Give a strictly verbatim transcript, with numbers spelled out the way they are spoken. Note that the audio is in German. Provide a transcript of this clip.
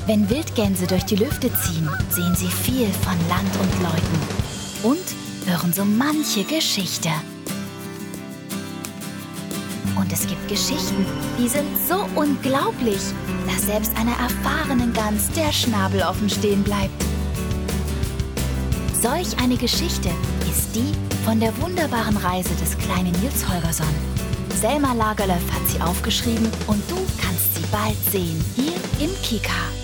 Wenn Wildgänse durch die Lüfte ziehen, sehen sie viel von Land und Leuten und hören so manche Geschichte. Und es gibt Geschichten, die sind so unglaublich, dass selbst einer erfahrenen Gans der Schnabel offen stehen bleibt. Solch eine Geschichte ist die von der wunderbaren Reise des kleinen Nils Holgersson. Selma Lagerlöf hat sie aufgeschrieben und du kannst sie bald sehen, hier im Kika.